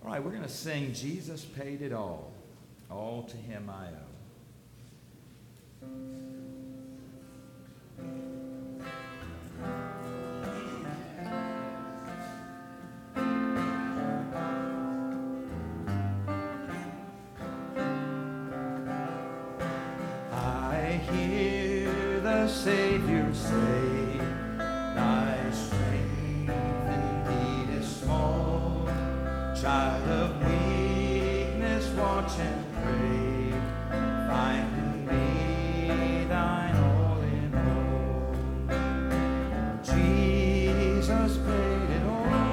All right, we're going to sing Jesus Paid It All to Him I Owe. I hear the Savior say, thy strength indeed is small. Child of weakness, watch and pray. Find in me thine all in all. Jesus paid it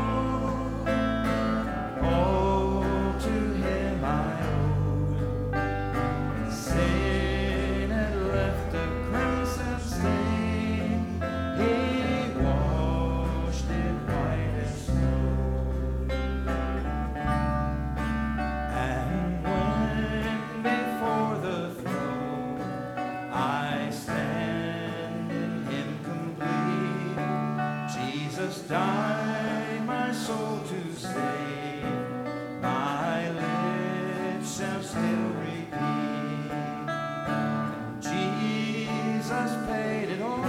all to Him I owe. Sin had left a crimson stain. He washed it white as snow. And when before the throne I stand in Him complete, Jesus died my soul to save. My lips shall still repeat, Jesus paid it all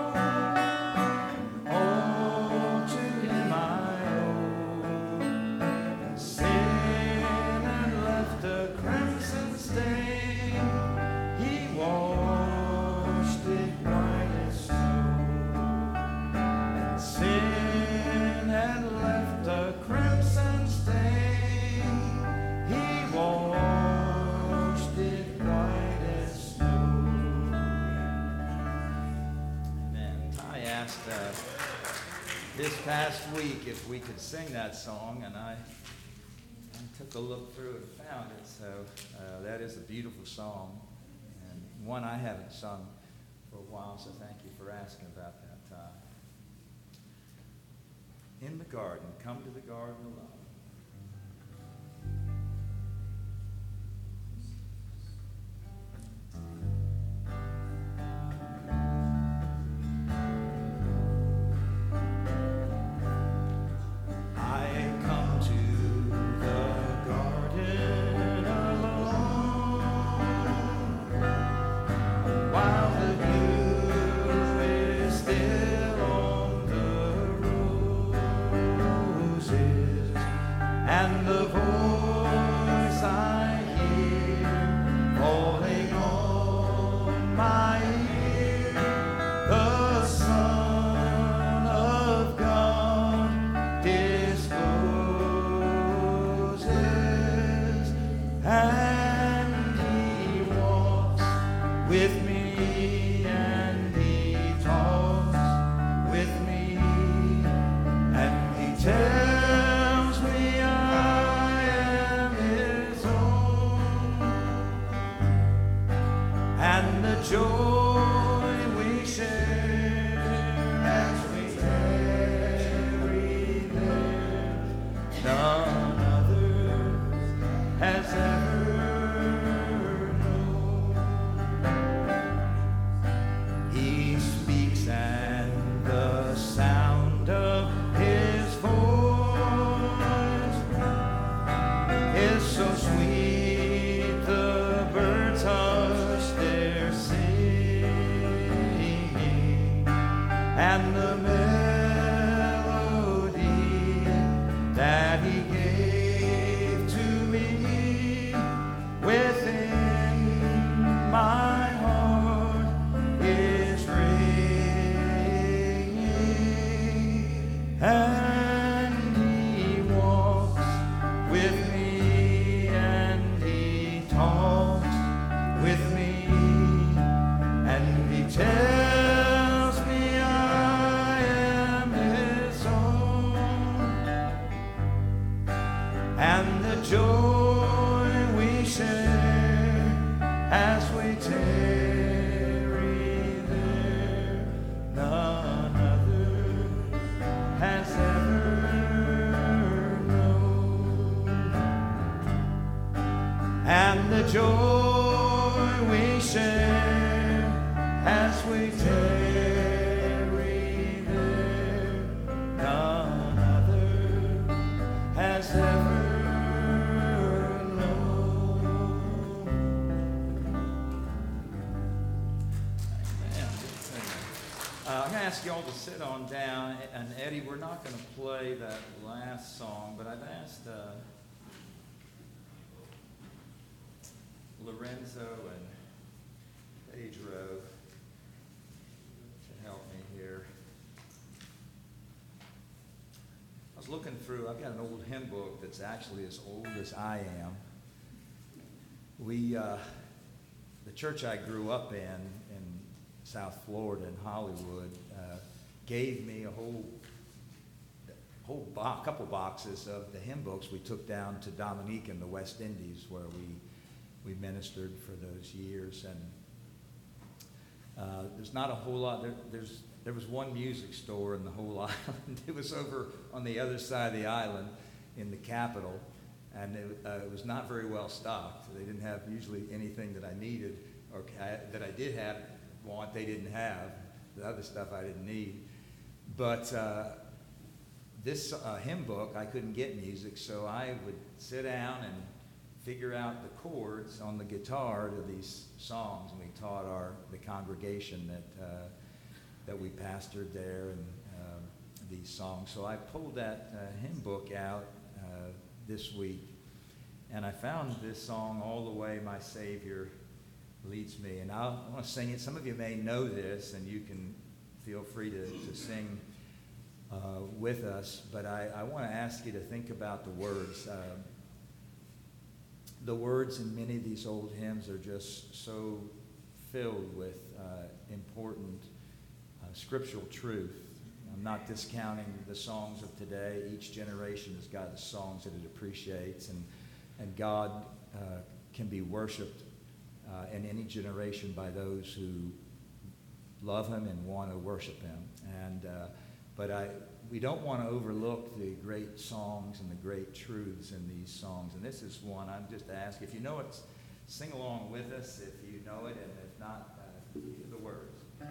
to Him I owe. Sin had left a crimson stain. He washed it white as snow. Sin had left a crimson stain. He washed it white as snow. Amen. I asked this past week if we could sing that song, and I took a look through and found it. So that is a beautiful song, and one I haven't sung for a while, so thank you for asking about that. In the garden, come to the garden alone. I come to the garden alone, while the dew is still on the roses, and the voice I hear falling on my ear, the Son of God discloses, and He walks with me, and He talks with me, and He tells me I am His own, and the joy we share as we tarry there, none other has ever known. He speaks, and the sound of His voice is so sweet, the birds hush their singing, and the melody that He gave to me within my heart is ringing, and He walks with me, and He talks with me, and He tells me I am His own, and the joy we share as we tarry there, none other has ever known, and the joy we share as we tarry there, none other has ever I'm going to ask you all to sit on down. And Eddie, we're not going to play that last song, but I've asked Lorenzo and Pedro to help me here. I was looking through, I've got an old hymn book that's actually as old as I am. The church I grew up in South Florida in Hollywood, gave me a couple boxes of the hymn books we took down to Dominique in the West Indies, where we ministered for those years. And there's not a whole lot. There was one music store in the whole island. It was over on the other side of the island in the capital, and it was not very well stocked. They didn't have usually anything that I needed, or that I did want, they didn't have. The other stuff I didn't need. But this hymn book, I couldn't get music, so I would sit down and figure out the chords on the guitar to these songs, and we taught the congregation that we pastored there and these songs. So I pulled that hymn book out this week, and I found this song, "All the Way My Savior Leads Me," and I want to sing it. Some of you may know this, and you can feel free to sing with us, but I want to ask you to think about the words. The words in many of these old hymns are just so filled with important scriptural truth. I'm not discounting the songs of today. Each generation has got the songs that it appreciates, and God can be worshiped in any generation by those who love Him and want to worship Him. But we don't want to overlook the great songs and the great truths in these songs. And this is one I'm just asking. If you know it, sing along with us if you know it, and if not, hear the words.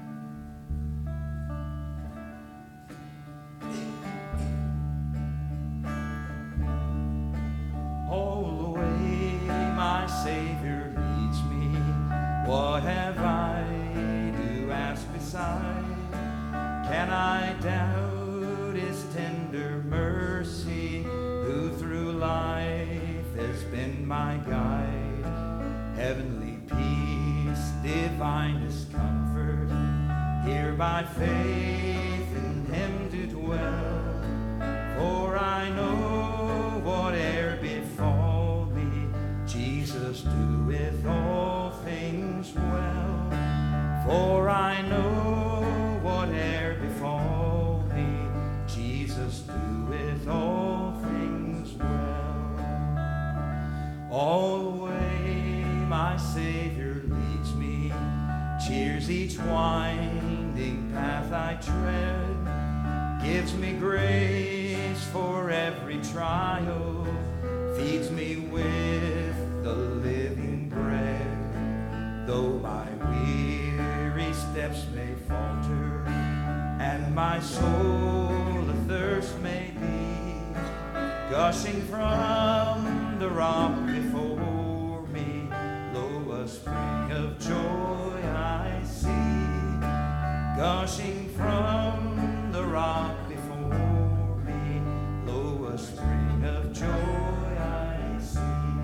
All the way my Savior leads me, what have I to ask beside? Can I doubt His tender mercy, who through life has been my guide? Heavenly peace, divinest comfort, here by faith in Him do dwell. For I know whate'er befall me, Jesus doeth all things well. For I know whate'er befall me, Jesus doeth all things well. All the way my Savior leads me, cheers each winding path I tread, gives me grace for every trial, feeds me with the living bread. Though my weary steps may falter, and my soul athirst may be, gushing from the rock before me, lo, a spring of joy I see. Gushing from the rock before me, lo, a spring of joy I see.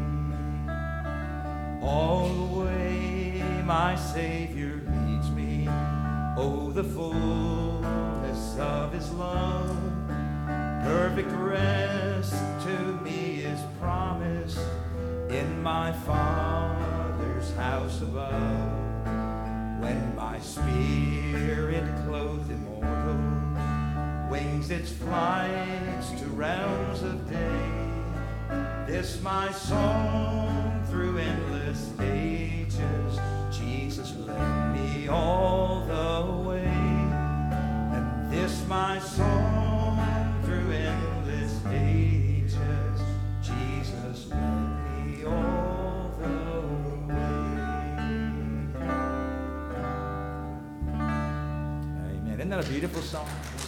All the way my Savior leads me, oh, the fullness of His love, perfect rest to me is promised in my Father's house above. When my spirit clothed immortal wings its flights to realms of day, this my song through endless ages, Jesus led me all the way. And this my song through endless ages, Jesus led me all the way. Amen. Isn't that a beautiful song?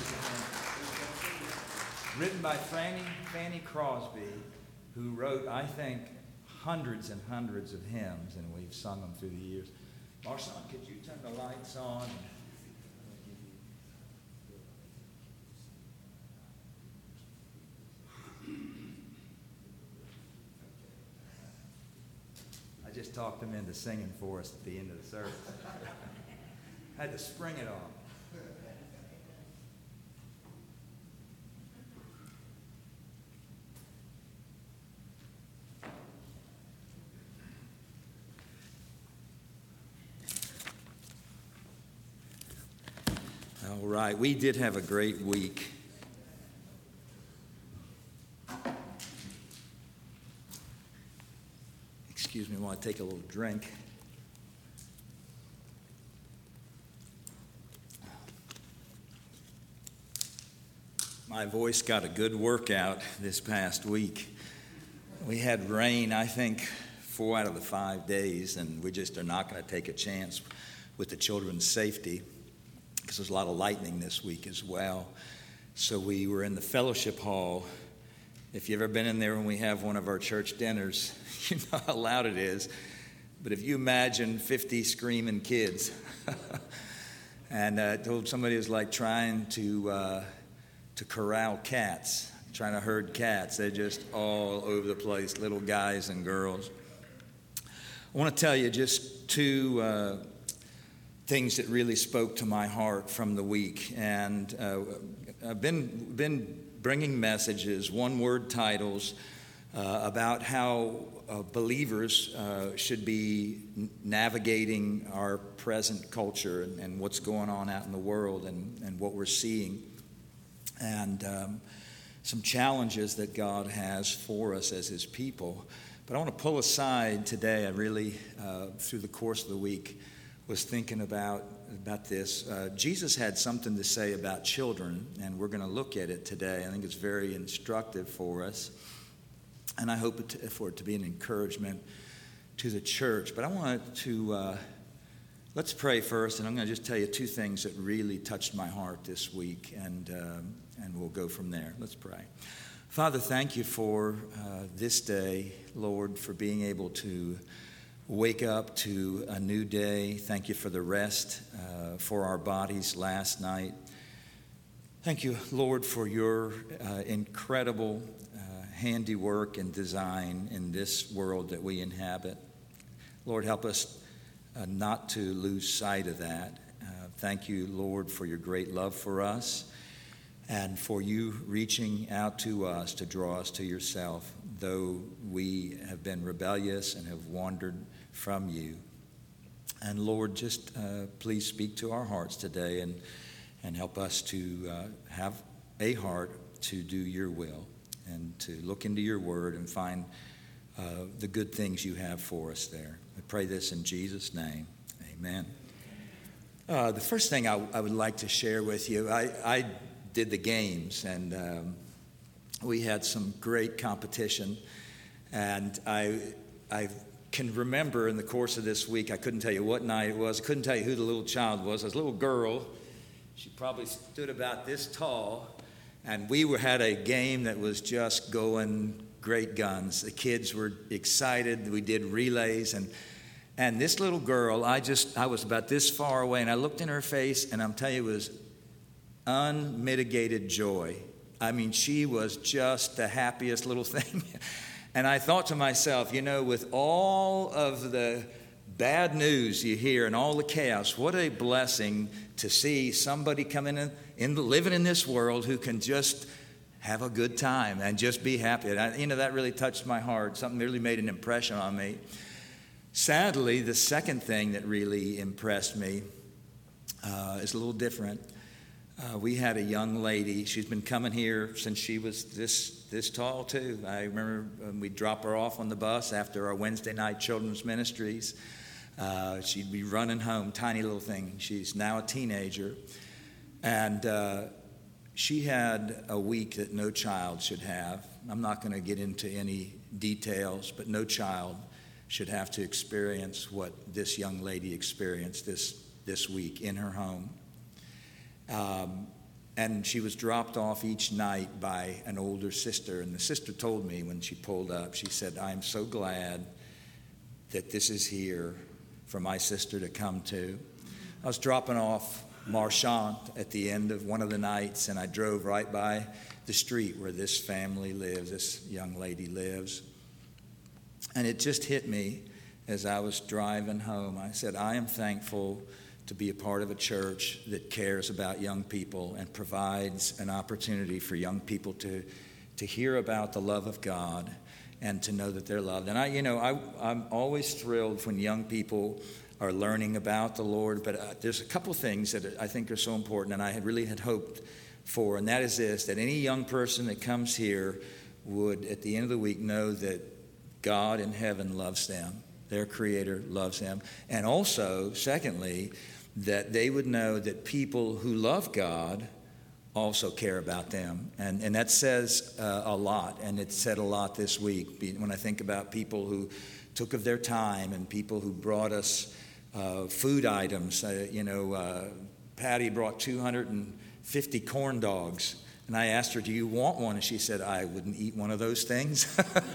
Written by Fanny Crosby, who wrote, I think, hundreds and hundreds of hymns, and we've sung them through the years. Marshawn, could you turn the lights on? I just talked them into singing for us at the end of the service. Had to spring it on. All right, we did have a great week. Excuse me while I take a little drink. My voice got a good workout this past week. We had rain, I think, 4 out of the 5 days, and we just are not going to take a chance with the children's safety because there's a lot of lightning this week as well. So we were in the fellowship hall. If you've ever been in there when we have one of our church dinners, you know how loud it is. But if you imagine 50 screaming kids, and I told somebody it was like trying to corral cats, trying to herd cats. They're just all over the place, little guys and girls. I want to tell you just 2 things that really spoke to my heart from the week. And I've been bringing messages, one-word titles, about how believers should be navigating our present culture and what's going on out in the world and what we're seeing. And some challenges that God has for us as His people. But I want to pull aside today. I really, through the course of the week, was thinking about this. Jesus had something to say about children, and we're going to look at it today. I think it's very instructive for us, and I hope for it to be an encouragement to the church. But I want to, let's pray first, and I'm going to just tell you 2 things that really touched my heart this week, and we'll go from there. Let's pray. Father, thank you for this day, Lord, for being able to wake up to a new day. Thank you for the rest for our bodies last night. Thank you, Lord, for your incredible handiwork and design in this world that we inhabit. Lord, help us not to lose sight of that. Thank you, Lord, for your great love for us and for you reaching out to us to draw us to yourself, though we have been rebellious and have wandered from you. And Lord, just please speak to our hearts today and help us to have a heart to do your will and to look into your word and find the good things you have for us there. I pray this in Jesus' name. Amen. The first thing I would like to share with you, I did the games, and we had some great competition. And I can remember in the course of this week, I couldn't tell you what night it was. I couldn't tell you who the little child was. It was a little girl. She probably stood about this tall. And we had a game that was just going great guns. The kids were excited. We did relays. And this little girl, I was about this far away, and I looked in her face, and I'm telling you, it was unmitigated joy. I mean, she was just the happiest little thing. And I thought to myself, you know, with all of the bad news you hear and all the chaos, what a blessing to see somebody coming living in this world who can just have a good time and just be happy. And that really touched my heart. Something really made an impression on me. Sadly, the second thing that really impressed me is a little different. We had a young lady. She's been coming here since she was this tall, too. I remember when we'd drop her off on the bus after our Wednesday night children's ministries. She'd be running home, tiny little thing. She's now a teenager. And she had a week that no child should have. I'm not going to get into any details, but no child should have to experience what this young lady experienced this week in her home. And she was dropped off each night by an older sister. And the sister told me when she pulled up, she said, "I'm so glad that this is here for my sister to come to." I was dropping off Marchant at the end of one of the nights, and I drove right by the street where this family lives, this young lady lives. And it just hit me as I was driving home. I said, I am thankful to be a part of a church that cares about young people and provides an opportunity for young people to hear about the love of God and to know that they're loved. And I'm always thrilled when young people are learning about the Lord, but there's a couple things that I think are so important, and I had hoped for, and that is this, that any young person that comes here would, at the end of the week, know that God in heaven loves them. Their Creator loves them. And also, secondly, that they would know that people who love God also care about them. And that says a lot, and it said a lot this week when I think about people who took of their time and people who brought us food items. Patty brought 250 corn dogs, and I asked her, do you want one? And she said, I wouldn't eat one of those things.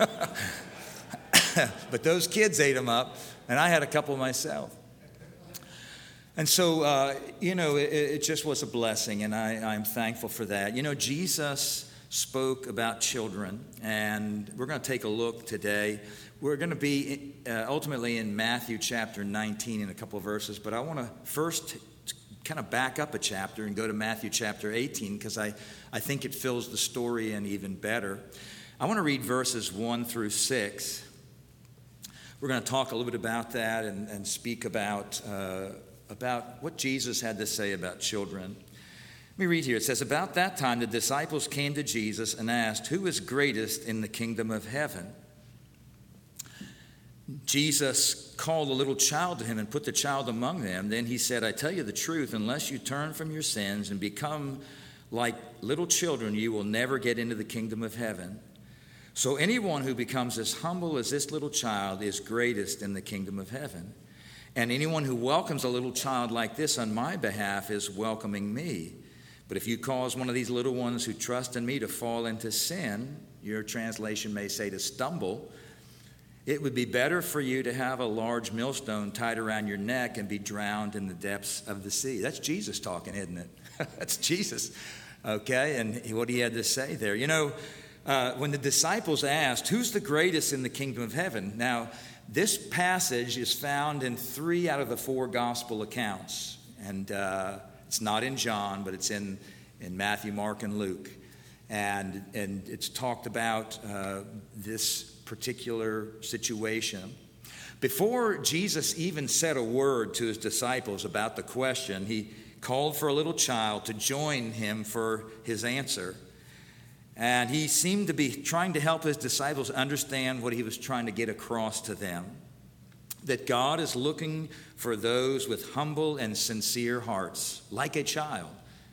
But those kids ate them up, and I had a couple myself. And so, it just was a blessing, and I'm thankful for that. Jesus spoke about children, and we're going to take a look today. We're going to be ultimately in Matthew chapter 19 in a couple of verses, but I want to first kind of back up a chapter and go to Matthew chapter 18 because I think it fills the story in even better. I want to read verses 1 through 6. We're going to talk a little bit about that and speak about what Jesus had to say about children. Let me read here. It says, about that time the disciples came to Jesus and asked, who is greatest in the kingdom of heaven? Jesus called a little child to him and put the child among them. Then he said, I tell you the truth, unless you turn from your sins and become like little children, you will never get into the kingdom of heaven. So anyone who becomes as humble as this little child is greatest in the kingdom of heaven. And anyone who welcomes a little child like this on my behalf is welcoming me. But if you cause one of these little ones who trust in me to fall into sin, your translation may say to stumble, it would be better for you to have a large millstone tied around your neck and be drowned in the depths of the sea. That's Jesus talking, isn't it? That's Jesus. Okay, and what he had to say there. When the disciples asked, who's the greatest in the kingdom of heaven? Now, this passage is found in 3 out of the 4 gospel accounts. And it's not in John, but it's in Matthew, Mark, and Luke. And it's talked about this particular situation. Before Jesus even said a word to his disciples about the question, he called for a little child to join him for his answer. And he seemed to be trying to help his disciples understand what he was trying to get across to them. That God is looking for those with humble and sincere hearts, like a child.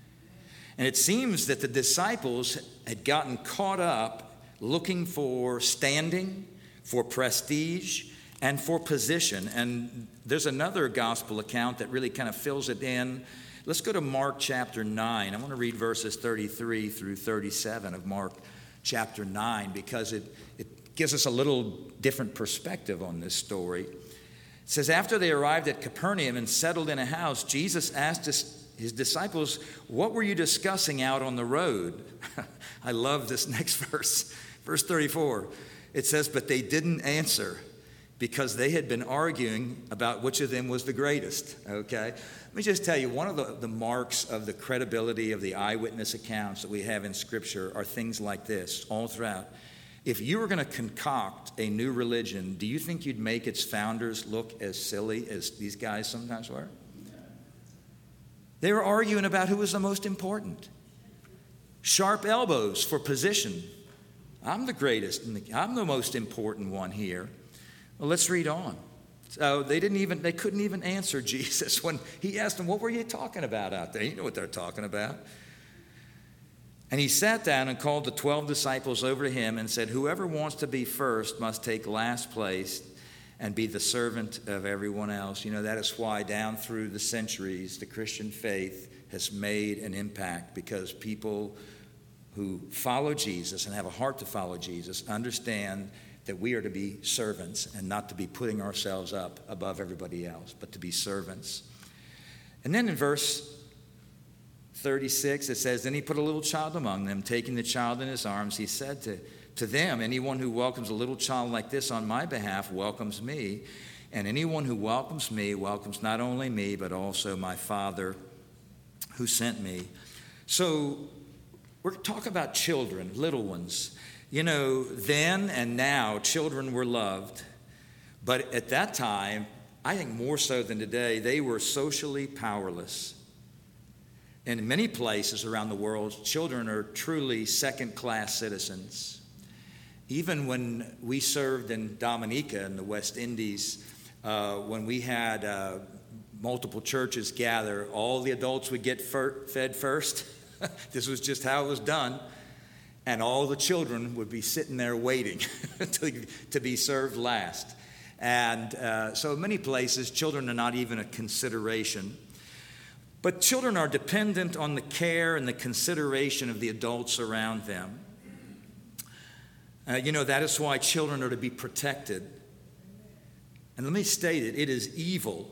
And it seems that the disciples had gotten caught up looking for standing, for prestige, and for position. And there's another gospel account that really kind of fills it in. Let's go to Mark chapter 9. I want to read verses 33 through 37 of Mark chapter 9 because it gives us a little different perspective on this story. It says, after they arrived at Capernaum and settled in a house, Jesus asked his disciples, what were you discussing out on the road? I love this next verse. Verse 34. It says, but they didn't answer because they had been arguing about which of them was the greatest. Okay? Let me just tell you, one of the marks of the credibility of the eyewitness accounts that we have in Scripture are things like this all throughout. If you were going to concoct a new religion, do you think you'd make its founders look as silly as these guys sometimes were? They were arguing about who was the most important. Sharp elbows for position. I'm the greatest. I'm the most important one here. Well, let's read on. So they couldn't even answer Jesus when he asked them, what were you talking about out there? You know what they're talking about. And he sat down and called the 12 disciples over to him and said, whoever wants to be first must take last place and be the servant of everyone else. That is why down through the centuries, the Christian faith has made an impact because people who follow Jesus and have a heart to follow Jesus understand that we are to be servants and not to be putting ourselves up above everybody else, but to be servants. And then in verse 36, it says, then he put a little child among them, taking the child in his arms. He said to them, anyone who welcomes a little child like this on my behalf welcomes me. and anyone who welcomes me welcomes not only me, but also my Father who sent me. So we're talking about children, little ones. You know, then and now, children were loved. But at that time, I think more so than today, they were socially powerless. In many places around the world, children are truly second-class citizens. Even when we served in Dominica in the West Indies, when we had multiple churches gather, all the adults would get fed first. This was just how it was done. And all the children would be sitting there waiting to be served last. And so in many places, children are not even a consideration. But children are dependent on the care and the consideration of the adults around them. That is why children are to be protected. And let me state it, it is evil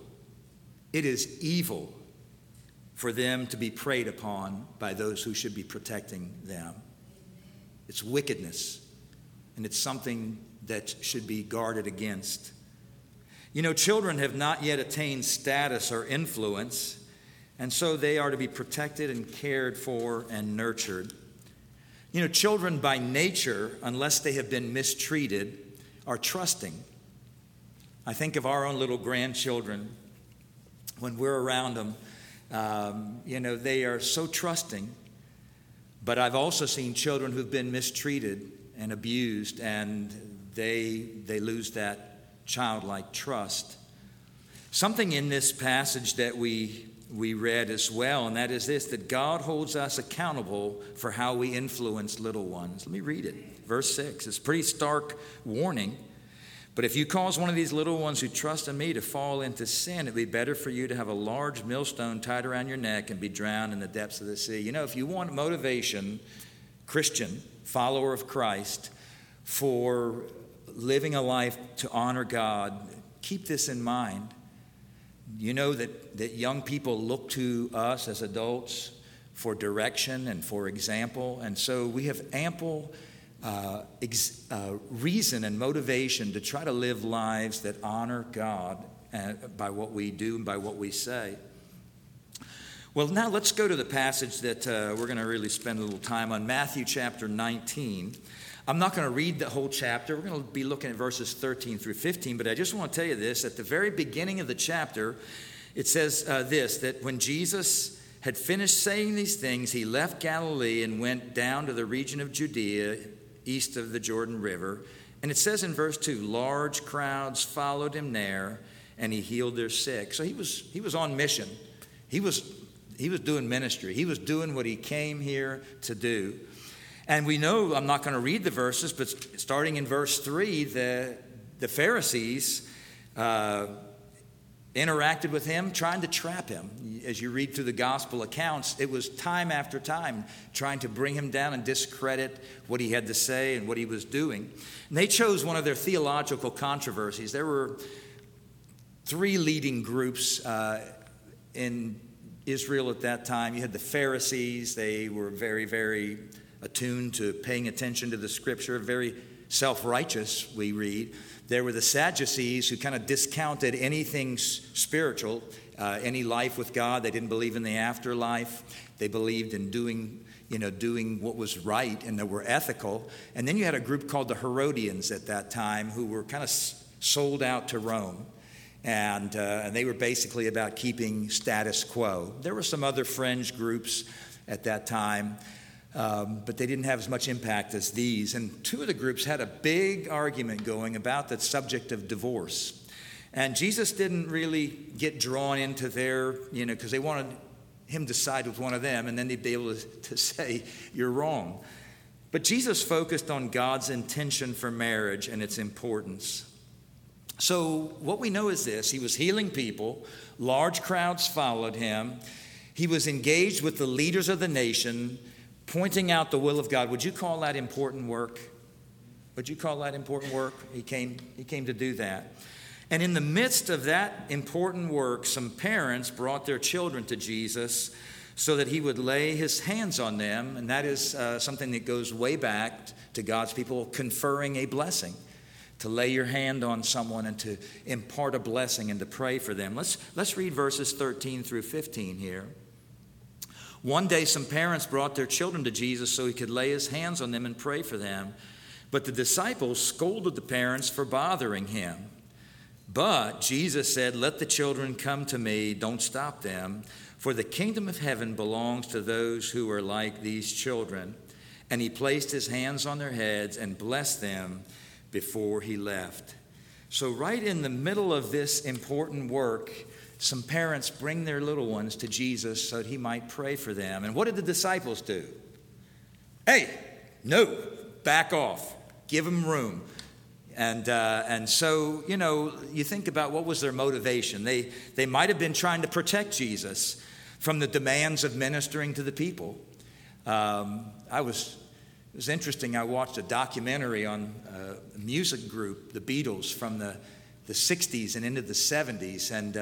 for them to be preyed upon by those who should be protecting them. It's wickedness, and it's something that should be guarded against. Children have not yet attained status or influence, and so they are to be protected and cared for and nurtured. Children by nature, unless they have been mistreated, are trusting. I think of our own little grandchildren. When we're around them, they are so trusting. But I've also seen children who've been mistreated and abused, and they lose that childlike trust. Something in this passage that we read as well, and that is this, that God holds us accountable for how we influence little ones. Let me read it. Verse 6. It's a pretty stark warning. But if you cause one of these little ones who trust in me to fall into sin, it'd be better for you to have a large millstone tied around your neck and be drowned in the depths of the sea. If you want motivation, Christian, follower of Christ, for living a life to honor God, keep this in mind. You know that young people look to us as adults for direction and for example. And so we have ample reason and motivation to try to live lives that honor God by what we do and by what we say. Well, now let's go to the passage that we're going to really spend a little time on, Matthew chapter 19. I'm not going to read the whole chapter. We're going to be looking at verses 13 through 15, but I just want to tell you this. At the very beginning of the chapter, it says that when Jesus had finished saying these things, he left Galilee and went down to the region of Judea, east of the Jordan River. And it says in verse 2, large crowds followed him there, and he healed their sick. So he was on mission. He was doing ministry. He was doing what he came here to do. And we know, I'm not going to read the verses, but starting in verse 3, the Pharisees interacted with him, trying to trap him. As you read through the gospel accounts, it was time after time trying to bring him down and discredit what he had to say and what he was doing. And they chose one of their theological controversies. There were three leading groups in Israel at that time. You had the Pharisees. They were very, very attuned to paying attention to the scripture, very self-righteous, we read. There were the Sadducees, who kind of discounted anything spiritual, any life with God. They didn't believe in the afterlife. They believed in doing what was right and that were ethical. And then you had a group called the Herodians at that time, who were kind of sold out to Rome. And they were basically about keeping status quo. There were some other fringe groups at that time, but they didn't have as much impact as these. And two of the groups had a big argument going about the subject of divorce. And Jesus didn't really get drawn into their, because they wanted him to side with one of them, and then they'd be able to say, you're wrong. But Jesus focused on God's intention for marriage and its importance. So what we know is this: he was healing people, large crowds followed him, he was engaged with the leaders of the nation, pointing out the will of God. Would you call that important work? Would you call that important work? He came to do that. And in the midst of that important work, some parents brought their children to Jesus so that he would lay his hands on them. And that is something that goes way back to God's people conferring a blessing. to lay your hand on someone and to impart a blessing and to pray for them. Let's read verses 13 through 15 here. One day some parents brought their children to Jesus so he could lay his hands on them and pray for them. But the disciples scolded the parents for bothering him. But Jesus said, "Let the children come to me, don't stop them, for the kingdom of heaven belongs to those who are like these children." And he placed his hands on their heads and blessed them before he left. So right in the middle of this important work, some parents bring their little ones to Jesus so that he might pray for them. And what did the disciples do? Hey, no, back off. Give them room. And so, you think about what was their motivation. They might have been trying to protect Jesus from the demands of ministering to the people. It was interesting. I watched a documentary on a music group, the Beatles, from the 60s and into the 70s. And,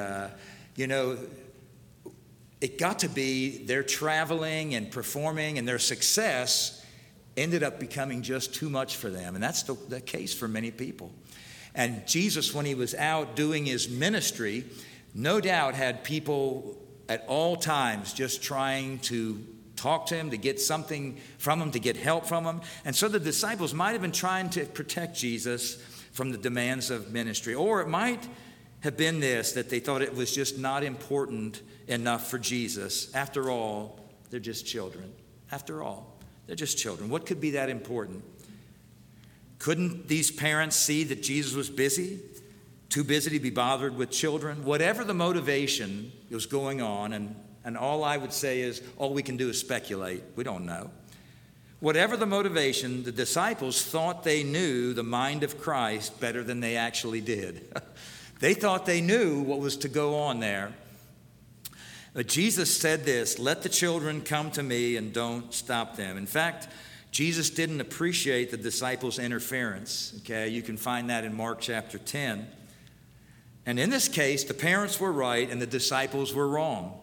it got to be their traveling and performing and their success ended up becoming just too much for them. And that's the case for many people. And Jesus, when he was out doing his ministry, no doubt had people at all times just trying to talk to him, to get something from him, to get help from him. And so the disciples might have been trying to protect Jesus from the demands of ministry. Or it might have been this, that they thought it was just not important enough for Jesus. After all, they're just children. After all, they're just children. What could be that important? Couldn't these parents see that Jesus was busy? Too busy to be bothered with children? Whatever the motivation was going on, and all I would say is, all we can do is speculate. We don't know. Whatever the motivation, the disciples thought they knew the mind of Christ better than they actually did. They thought they knew what was to go on there. But Jesus said this, "Let the children come to me and don't stop them." In fact, Jesus didn't appreciate the disciples' interference. Okay, you can find that in Mark chapter 10. And in this case, the parents were right and the disciples were wrong.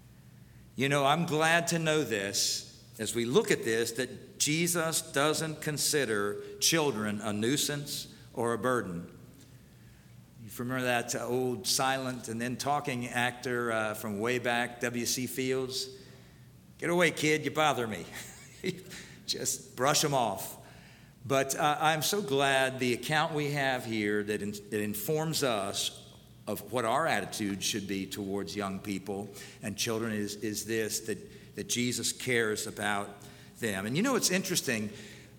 I'm glad to know this, as we look at this, that Jesus doesn't consider children a nuisance or a burden. You remember that old silent and then talking actor from way back, W.C. Fields? "Get away, kid, you bother me." Just brush them off. But I'm so glad the account we have here that informs us of what our attitude should be towards young people and children is this, that Jesus cares about them. And it's interesting,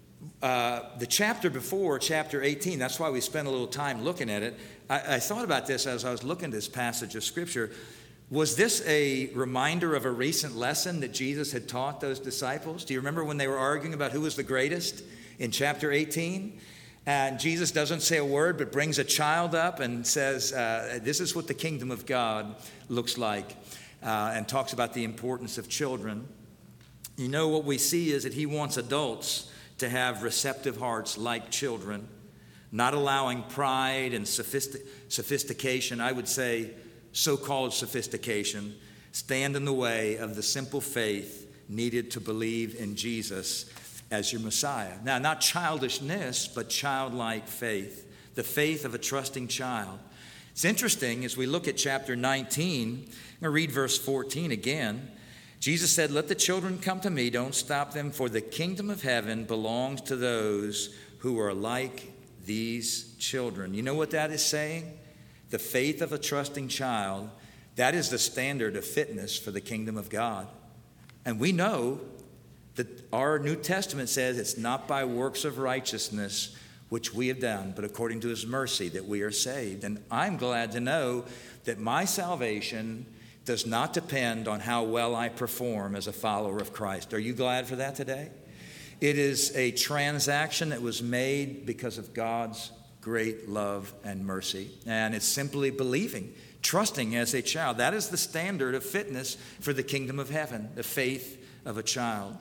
the chapter before, chapter 18, that's why we spent a little time looking at it. I thought about this as I was looking at this passage of Scripture. Was this a reminder of a recent lesson that Jesus had taught those disciples? Do you remember when they were arguing about who was the greatest in chapter 18? And Jesus doesn't say a word, but brings a child up and says, this is what the kingdom of God looks like, and talks about the importance of children. What we see is that he wants adults to have receptive hearts like children, not allowing pride and sophistication, I would say so-called sophistication, stand in the way of the simple faith needed to believe in Jesus as your Messiah. Now, not childishness, but childlike faith, the faith of a trusting child. It's interesting, as we look at chapter 19, I'm going to read verse 14 again. Jesus said, "Let the children come to me, don't stop them, for the kingdom of heaven belongs to those who are like these children." You know what that is saying? The faith of a trusting child, that is the standard of fitness for the kingdom of God. And we know that our New Testament says it's not by works of righteousness which we have done, but according to his mercy that we are saved. And I'm glad to know that my salvation does not depend on how well I perform as a follower of Christ. Are you glad for that today? It is a transaction that was made because of God's great love and mercy. And it's simply believing, trusting as a child. That is the standard of fitness for the kingdom of heaven, the faith of a child.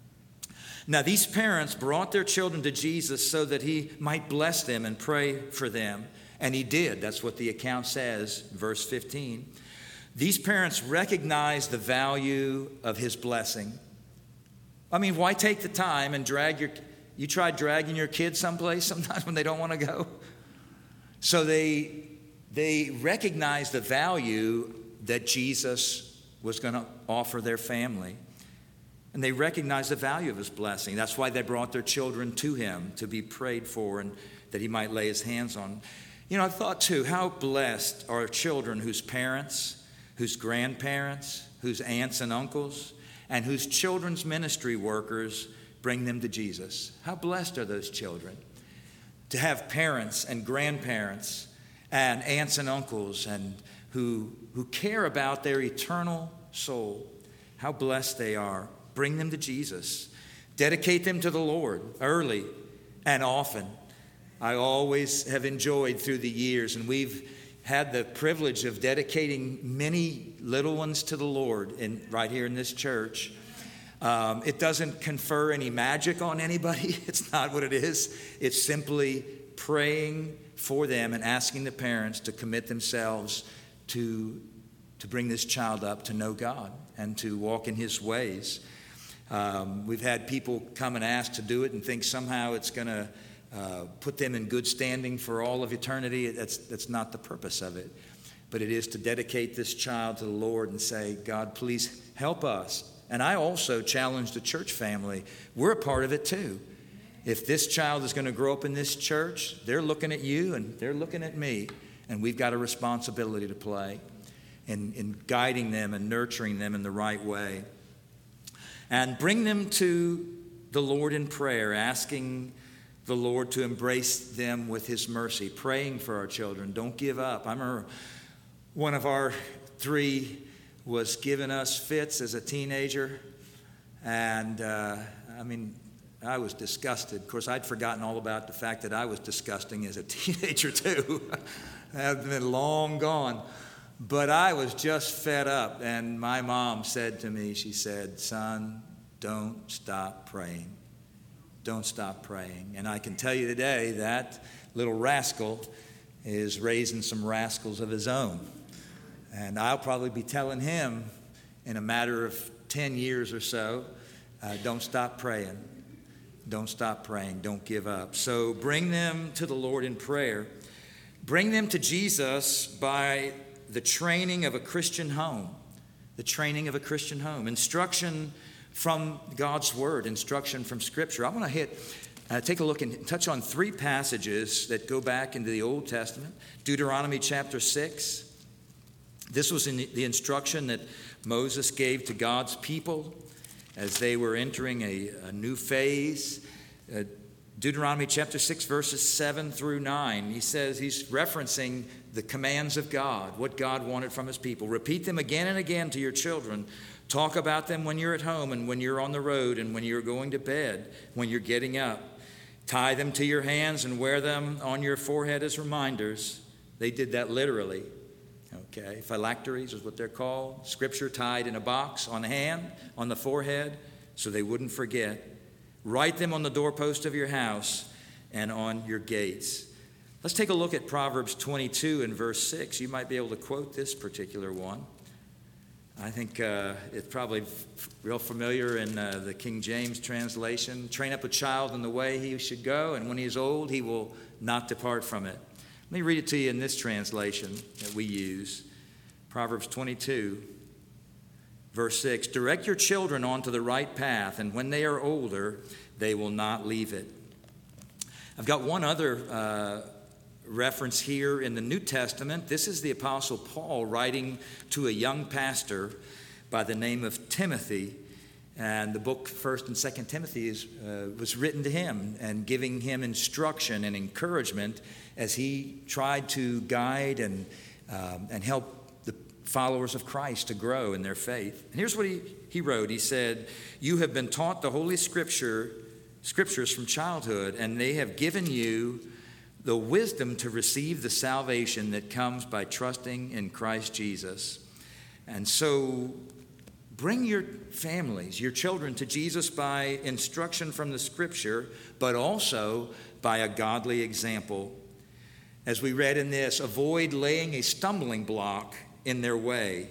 Now, these parents brought their children to Jesus so that he might bless them and pray for them. And he did. That's what the account says, verse 15. These parents recognized the value of his blessing. I mean, why take the time and you tried dragging your kids someplace sometimes when they don't want to go? So they recognized the value that Jesus was going to offer their family. And they recognized the value of his blessing. That's why they brought their children to him to be prayed for and that he might lay his hands on. You know, I thought too, how blessed are children whose parents, whose grandparents, whose aunts and uncles, and whose children's ministry workers bring them to Jesus. How blessed are those children to have parents and grandparents and aunts and uncles and who care about their eternal soul. How blessed they are. Bring them to Jesus. Dedicate them to the Lord early and often. I always have enjoyed through the years, and we've had the privilege of dedicating many little ones to the Lord right here in this church. It doesn't confer any magic on anybody. It's not what it is. It's simply praying for them and asking the parents to commit themselves to bring this child up to know God and to walk in his ways. We've had people come and ask to do it and think somehow it's going to put them in good standing for all of eternity. That's not the purpose of it. But it is to dedicate this child to the Lord and say, God, please help us. And I also challenge the church family. We're a part of it too. If this child is going to grow up in this church, they're looking at you and they're looking at me. And we've got a responsibility to play in guiding them and nurturing them in the right way. And bring them to the Lord in prayer, asking the Lord to embrace them with his mercy, praying for our children. Don't give up. I remember one of our three was giving us fits as a teenager. And I was disgusted. Of course, I'd forgotten all about the fact that I was disgusting as a teenager too. I've been long gone. But I was just fed up. And my mom said to me, she said, son, don't stop praying. Don't stop praying. And I can tell you today that little rascal is raising some rascals of his own. And I'll probably be telling him in a matter of 10 years or so, don't stop praying. Don't stop praying. Don't give up. So bring them to the Lord in prayer. Bring them to Jesus by the training of a Christian home. The training of a Christian home. Instruction from God's Word. Instruction from Scripture. I want to take a look and touch on three passages that go back into the Old Testament. Deuteronomy chapter 6. This was in the instruction that Moses gave to God's people as they were entering a new phase. Deuteronomy chapter 6, verses 7 through 9. He says, he's referencing the commands of God, what God wanted from his people. Repeat them again and again to your children. Talk about them when you're at home and when you're on the road and when you're going to bed, when you're getting up. Tie them to your hands and wear them on your forehead as reminders. They did that literally. Okay, phylacteries is what they're called. Scripture tied in a box on the hand, on the forehead, so they wouldn't forget. Write them on the doorpost of your house and on your gates. Let's take a look at Proverbs 22 and verse 6. You might be able to quote this particular one. I think it's probably real familiar in the King James translation. Train up a child in the way he should go, and when he is old, he will not depart from it. Let me read it to you in this translation that we use. Proverbs 22, verse 6. Direct your children onto the right path, and when they are older, they will not leave it. I've got one other reference here in the New Testament. This is the Apostle Paul writing to a young pastor by the name of Timothy. And the book 1st and 2nd Timothy was written to him and giving him instruction and encouragement as he tried to guide and help the followers of Christ to grow in their faith. And here's what he wrote. He said, you have been taught the Holy Scriptures from childhood, and they have given you the wisdom to receive the salvation that comes by trusting in Christ Jesus. And so bring your families, your children to Jesus by instruction from the Scripture, but also by a godly example. As we read in this, avoid laying a stumbling block in their way.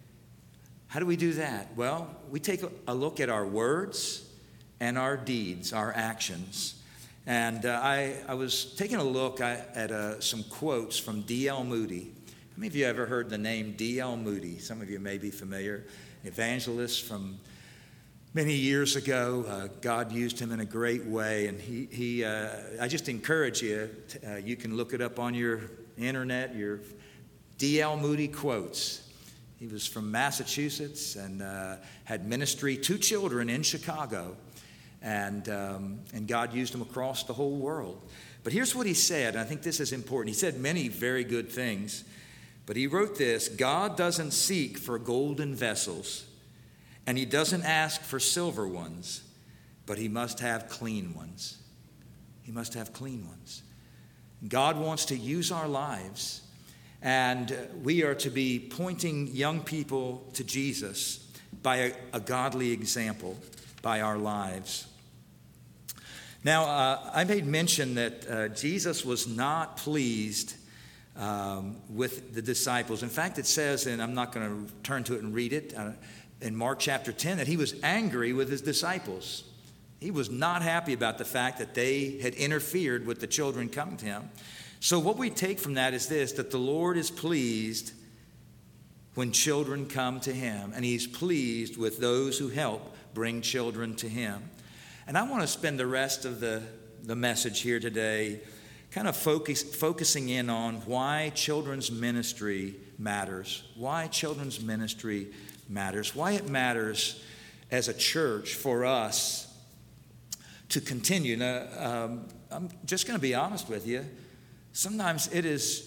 How do we do that? Well, we take a look at our words and our deeds, our actions. And I was taking a look at some quotes from D.L. Moody. How many of you ever heard the name D.L. Moody? Some of you may be familiar. Evangelist from many years ago. God used him in a great way. And I just encourage you, you can look it up on your internet, your D.L. Moody quotes. He was from Massachusetts and had ministry to children in Chicago. And God used him across the whole world. But here's what he said, and I think this is important. He said many very good things, but he wrote this: God doesn't seek for golden vessels, and he doesn't ask for silver ones, but he must have clean ones. He must have clean ones. God wants to use our lives, and we are to be pointing young people to Jesus by a godly example, by our lives. Now, I made mention that Jesus was not pleased with the disciples. In fact, it says, and I'm not going to turn to it and read it, in Mark chapter 10, that he was angry with his disciples. He was not happy about the fact that they had interfered with the children coming to him. So what we take from that is this, that the Lord is pleased when children come to him, and he's pleased with those who help bring children to him. And I want to spend the rest of the message here today kind of focusing in on why children's ministry matters, why children's ministry matters, why it matters as a church for us to continue. Now, I'm just going to be honest with you. Sometimes it's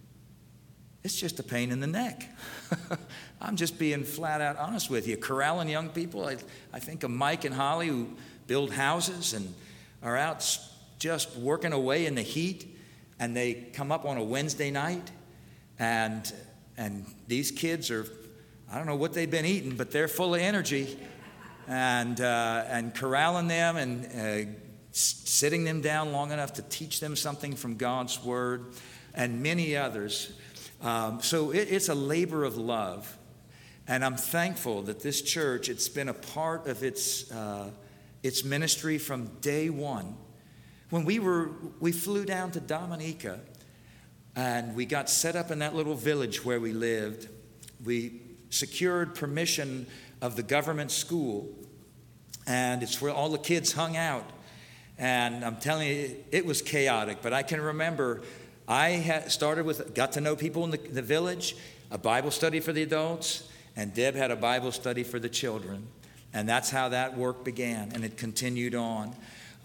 just a pain in the neck. I'm just being flat out honest with you. Corralling young people, I think of Mike and Holly who build houses and are out just working away in the heat, and they come up on a Wednesday night, and these kids are, I don't know what they've been eating, but they're full of energy, and corralling them and sitting them down long enough to teach them something from God's Word, and many others. So it's a labor of love, and I'm thankful that this church, it's been a part of its ministry from day one. When we flew down to Dominica, and we got set up in that little village where we lived, we secured permission of the government school, and it's where all the kids hung out. And I'm telling you, it was chaotic, but I can remember I got to know people in the village, a Bible study for the adults, and Deb had a Bible study for the children. And that's how that work began, and it continued on.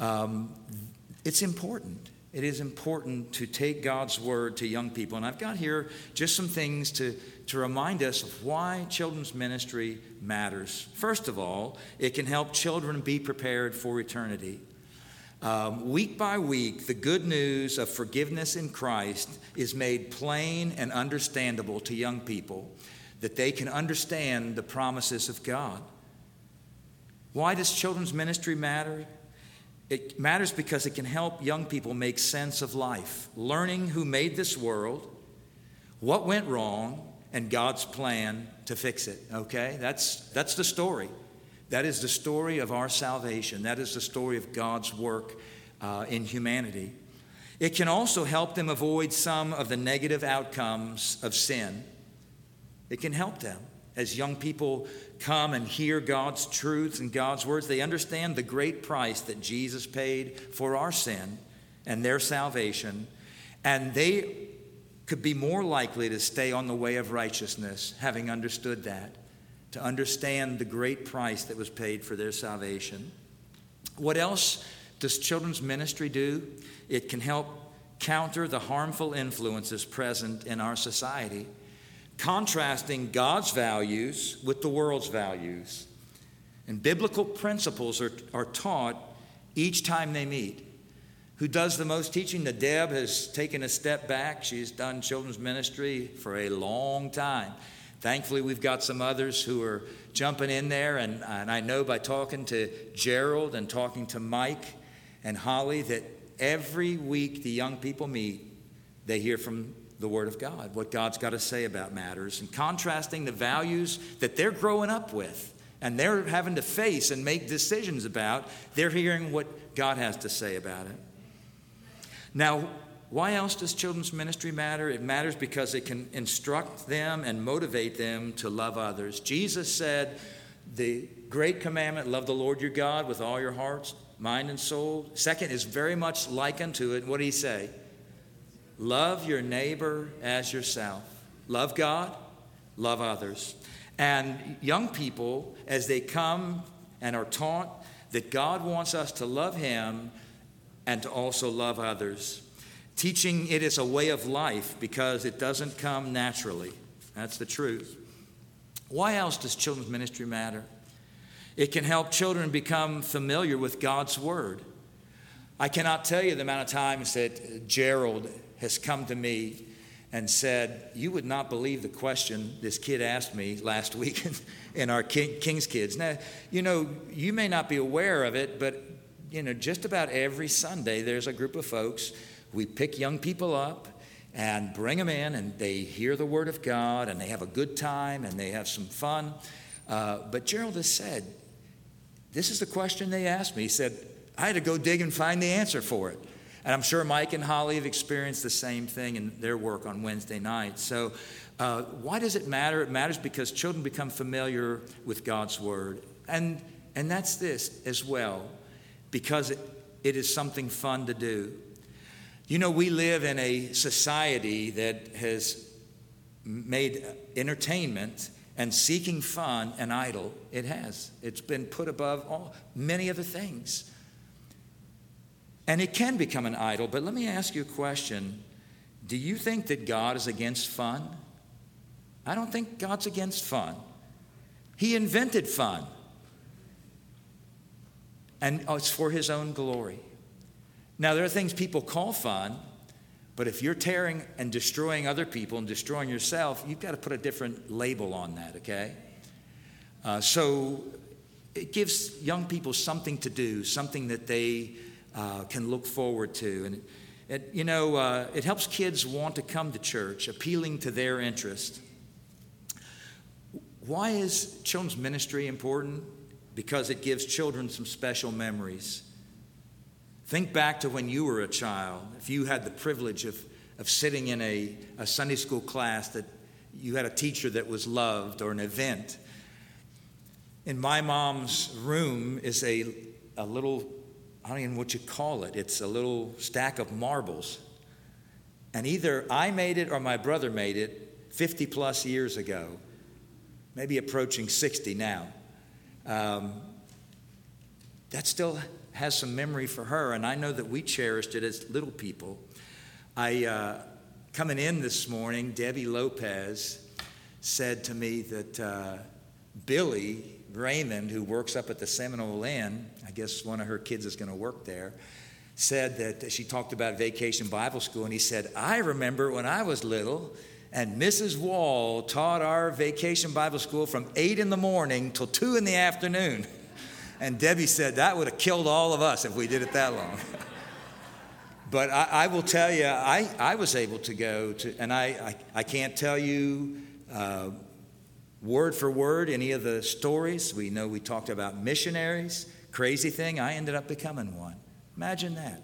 It's important. It is important to take God's Word to young people. And I've got here just some things to remind us of why children's ministry matters. First of all, it can help children be prepared for eternity. Week by week, the good news of forgiveness in Christ is made plain and understandable to young people, that they can understand the promises of God. Why does children's ministry matter? It matters because it can help young people make sense of life, learning who made this world, what went wrong, and God's plan to fix it. Okay? That's the story. That is the story of our salvation. That is the story of God's work in humanity. It can also help them avoid some of the negative outcomes of sin. It can help them. As young people come and hear God's truths and God's words, they understand the great price that Jesus paid for our sin and their salvation, and they could be more likely to stay on the way of righteousness, having understood that, to understand the great price that was paid for their salvation. What else does children's ministry do? It can help counter the harmful influences present in our society, contrasting God's values with the world's values. And biblical principles are taught each time they meet. Who does the most teaching? The Deb has taken a step back. She's done children's ministry for a long time. Thankfully, we've got some others who are jumping in there, and I know by talking to Gerald and talking to Mike and Holly that every week the young people meet, they hear from the Word of God, what God's got to say about matters, and contrasting the values that they're growing up with and they're having to face and make decisions about, they're hearing what God has to say about it. Now, why else does children's ministry matter? It matters because it can instruct them and motivate them to love others. Jesus said, the great commandment, love the Lord your God with all your heart, mind, and soul. Second is very much like unto it. What did he say? Love your neighbor as yourself. Love God, love others. And young people, as they come and are taught that God wants us to love him and to also love others, teaching it is a way of life because it doesn't come naturally. That's the truth. Why else does children's ministry matter? It can help children become familiar with God's word. I cannot tell you the amount of times that Gerald has come to me and said, you would not believe the question this kid asked me last week in our King's Kids. Now, you may not be aware of it, but, just about every Sunday there's a group of folks. We pick young people up and bring them in, and they hear the word of God, and they have a good time, and they have some fun. But Gerald has said, this is the question they asked me. He said, I had to go dig and find the answer for it. And I'm sure Mike and Holly have experienced the same thing in their work on Wednesday nights. So why does it matter? It matters because children become familiar with God's word. And that's this as well, because it is something fun to do. We live in a society that has made entertainment and seeking fun an idol. It has. It's been put above many other things. And it can become an idol, but let me ask you a question. Do you think that God is against fun? I don't think God's against fun. He invented fun. And it's for his own glory. Now, there are things people call fun, but if you're tearing and destroying other people and destroying yourself, you've got to put a different label on that, okay? So it gives young people something to do, something that they can look forward to. And it helps kids want to come to church, appealing to their interest. Why is children's ministry important? Because it gives children some special memories. Think back to when you were a child. If you had the privilege of sitting in a Sunday school class that you had a teacher that was loved, or an event. In my mom's room is a little, I don't even know what you call it. It's a little stack of marbles. And either I made it or my brother made it 50 plus years ago, maybe approaching 60 now. That still has some memory for her, and I know that we cherished it as little people. Coming in this morning, Debbie Lopez said to me that Billy Raymond, who works up at the Seminole Inn, I guess one of her kids is going to work there, said that she talked about Vacation Bible School, and he said, I remember when I was little, and Mrs. Wall taught our Vacation Bible School from 8 in the morning till 2 in the afternoon. And Debbie said, that would have killed all of us if we did it that long. But I will tell you, I was able to go to, and I can't tell you word for word any of the stories. We know we talked about missionaries. Crazy thing, I ended up becoming one. Imagine that.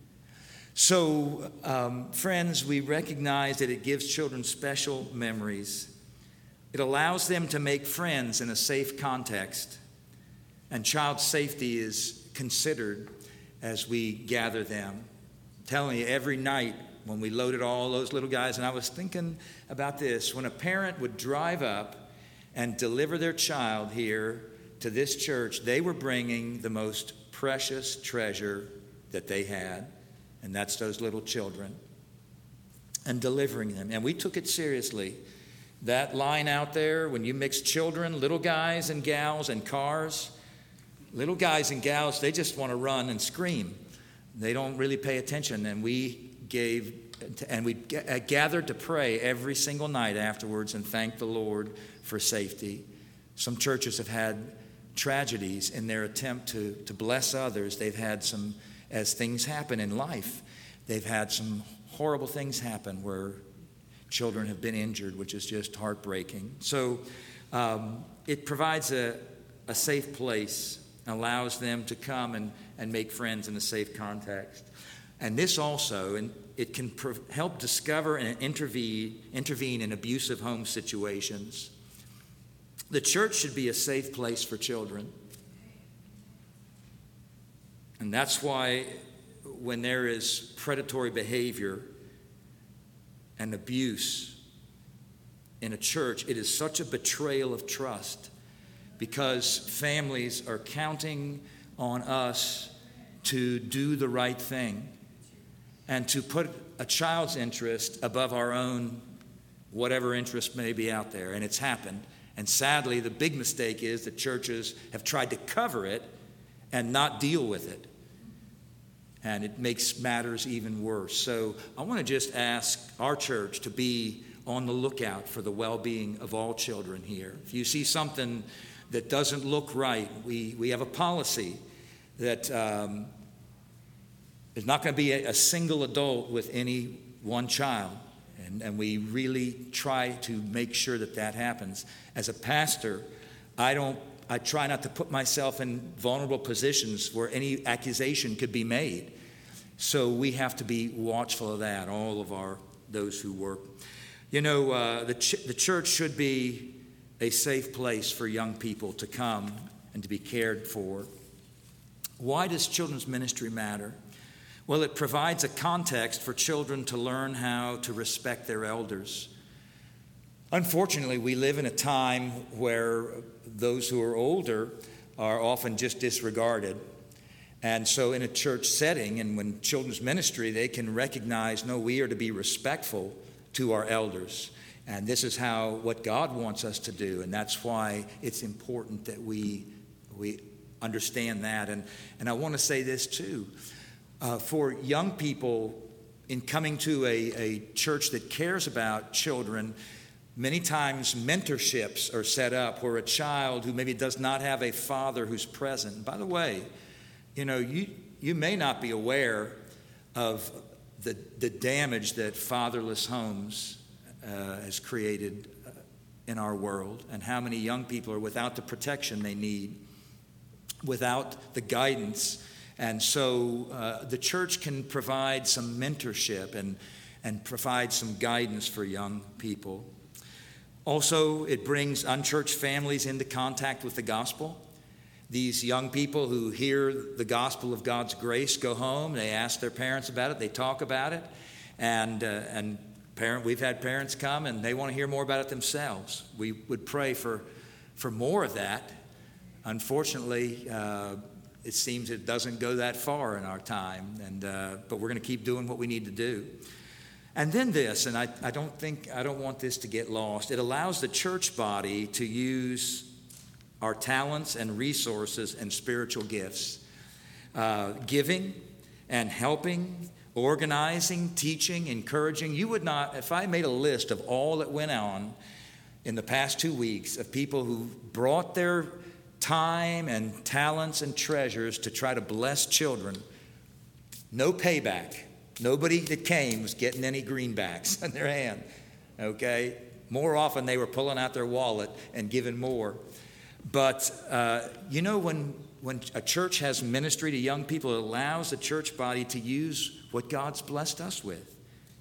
So, friends, we recognize that it gives children special memories. It allows them to make friends in a safe context. And child safety is considered as we gather them. I'm telling you, every night when we loaded all those little guys, and I was thinking about this, when a parent would drive up and deliver their child here to this church, they were bringing the most precious treasure that they had, and that's those little children, and delivering them. And we took it seriously. That line out there, when you mix children, little guys and gals, and cars, little guys and gals, they just want to run and scream. They don't really pay attention. And we gathered to pray every single night afterwards and thank the Lord for safety. Some churches have had tragedies in their attempt to bless others. They've had some, as things happen in life, they've had some horrible things happen where children have been injured, which is just heartbreaking. So it provides a safe place, allows them to come and make friends in a safe context. And this also, and it can help discover and intervene in abusive home situations. The church should be a safe place for children. And that's why when there is predatory behavior and abuse in a church, it is such a betrayal of trust, because families are counting on us to do the right thing and to put a child's interest above our own, whatever interest may be out there. And it's happened. And sadly, the big mistake is that churches have tried to cover it and not deal with it. And it makes matters even worse. So I want to just ask our church to be on the lookout for the well-being of all children here. If you see something that doesn't look right, we have a policy that there's not going to be a single adult with any one child. And we really try to make sure that that happens. As a pastor, I try not to put myself in vulnerable positions where any accusation could be made. So we have to be watchful of that, all of those who work. You know, the church should be a safe place for young people to come and to be cared for. Why does children's ministry matter? Well, it provides a context for children to learn how to respect their elders. Unfortunately, we live in a time where those who are older are often just disregarded. And so in a church setting, and when children's ministry, they can recognize, no, we are to be respectful to our elders. And this is what God wants us to do. And that's why it's important that we understand that. And I want to say this too. For young people in coming to a church that cares about children, many times mentorships are set up where a child who maybe does not have a father who's present. And by the way, you know, you may not be aware of the damage that fatherless homes has created in our world, and how many young people are without the protection they need, without the guidance. And so the church can provide some mentorship and provide some guidance for young people. Also, it brings unchurched families into contact with the gospel. These young people who hear the gospel of God's grace go home, they ask their parents about it, they talk about it, and we've had parents come and they want to hear more about it themselves. We would pray for more of that. Unfortunately, it seems it doesn't go that far in our time, but we're going to keep doing what we need to do. And then this, and I don't want this to get lost. It allows the church body to use our talents and resources and spiritual gifts, giving and helping, organizing, teaching, encouraging. You would not, if I made a list of all that went on in the past 2 weeks of people who brought their time and talents and treasures to try to bless children, no payback. Nobody that came was getting any greenbacks in their hand, okay? More often they were pulling out their wallet and giving more. But, you know, when a church has ministry to young people, it allows the church body to use what God's blessed us with.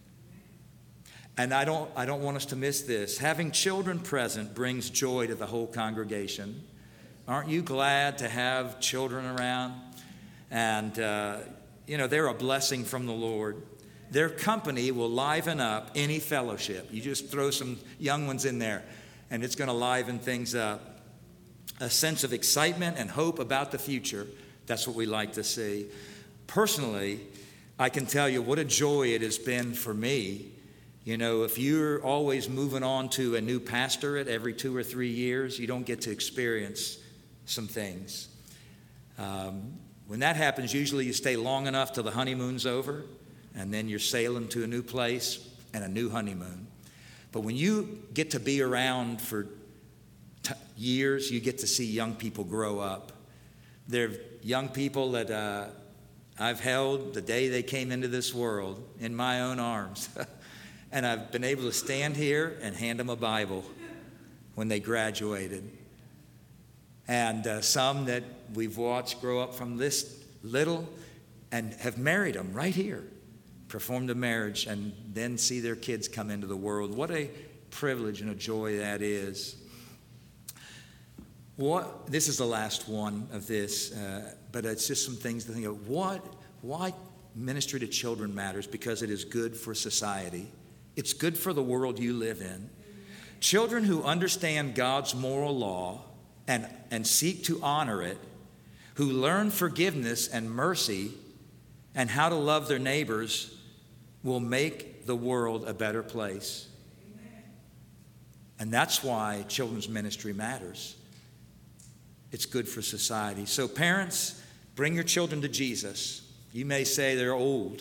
And I don't want us to miss this. Having children present brings joy to the whole congregation. Aren't you glad to have children around? And, they're a blessing from the Lord. Their company will liven up any fellowship. You just throw some young ones in there, and it's going to liven things up. A sense of excitement and hope about the future. That's what we like to see. Personally, I can tell you what a joy it has been for me. You know, if you're always moving on to a new pastorate every 2 or 3 years, you don't get to experience some things. When that happens, usually you stay long enough till the honeymoon's over, and then you're sailing to a new place and a new honeymoon. But when you get to be around for years, you get to see young people grow up. They're young people that I've held the day they came into this world in my own arms. And I've been able to stand here and hand them a Bible when they graduated. And some that we've watched grow up from this little and have married them right here, performed a marriage, and then see their kids come into the world. What a privilege and a joy that is. This is the last one of this, but it's just some things to think of. Why ministry to children matters? Because it is good for society. It's good for the world you live in. Children who understand God's moral law and seek to honor it, who learn forgiveness and mercy and how to love their neighbors, will make the world a better place. And that's why children's ministry matters. It's good for society. So parents, bring your children to Jesus. You may say they're old.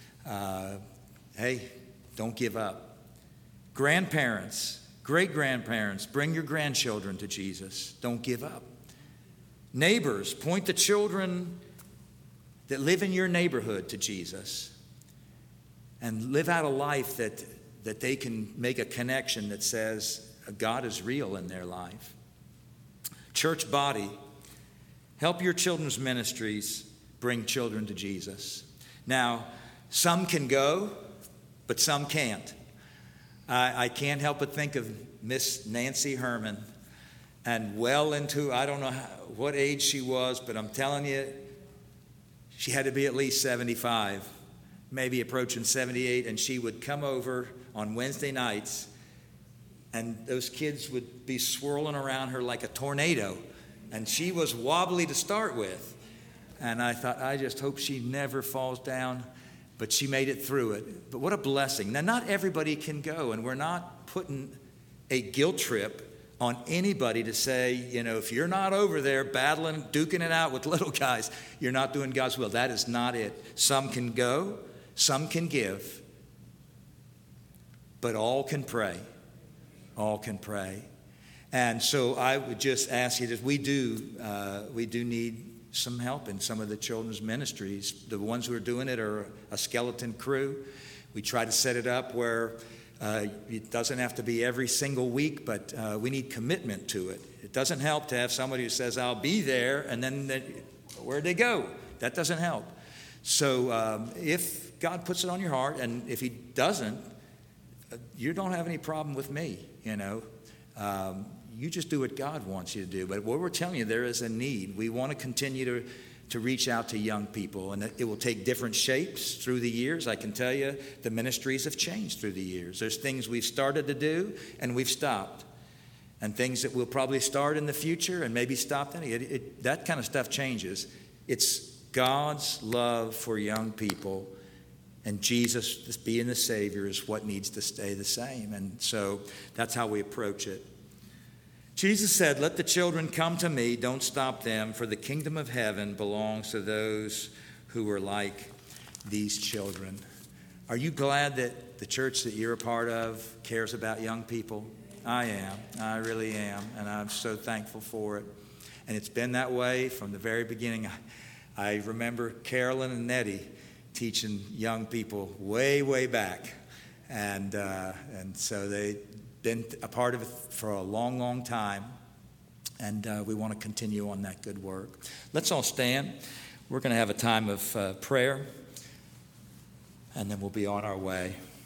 Hey, don't give up. Grandparents, great-grandparents, bring your grandchildren to Jesus. Don't give up. Neighbors, point the children that live in your neighborhood to Jesus and live out a life that they can make a connection that says God is real in their life. Church body, help your children's ministries bring children to Jesus. Now, some can go, but some can't. I can't help but think of Miss Nancy Herman, and well into, I don't know what age she was, but I'm telling you, she had to be at least 75, maybe approaching 78, and she would come over on Wednesday nights, and those kids would be swirling around her like a tornado, and she was wobbly to start with. And I thought, I just hope she never falls down, but she made it through it. But what a blessing. Now, not everybody can go, and we're not putting a guilt trip on anybody to say, if you're not over there battling, duking it out with little guys, you're not doing God's will. That is not it. Some can go, some can give, but all can pray. All can pray. And so I would just ask you that we do need some help in some of the children's ministries. The ones who are doing it are a skeleton crew. We try to set it up where it doesn't have to be every single week, but we need commitment to it. It doesn't help to have somebody who says, I'll be there, and then where'd they go? That doesn't help. So if God puts it on your heart, and if he doesn't, you don't have any problem with me, You just do what God wants you to do. But what we're telling you, there is a need. We want to continue to reach out to young people, and it will take different shapes through the years. I can tell you the ministries have changed through the years. There's things we've started to do and we've stopped, and things that we'll probably start in the future and maybe stop then. That kind of stuff changes. It's God's love for young people, and Jesus just being the Savior is what needs to stay the same. And so that's how we approach it. Jesus said, let the children come to me, don't stop them, for the kingdom of heaven belongs to those who are like these children. Are you glad that the church that you're a part of cares about young people? I am. I really am. And I'm so thankful for it. And it's been that way from the very beginning. I remember Carolyn and Nettie teaching young people way, way back. And so they've been a part of it for a long, long time. And we want to continue on that good work. Let's all stand. We're going to have a time of prayer. And then we'll be on our way.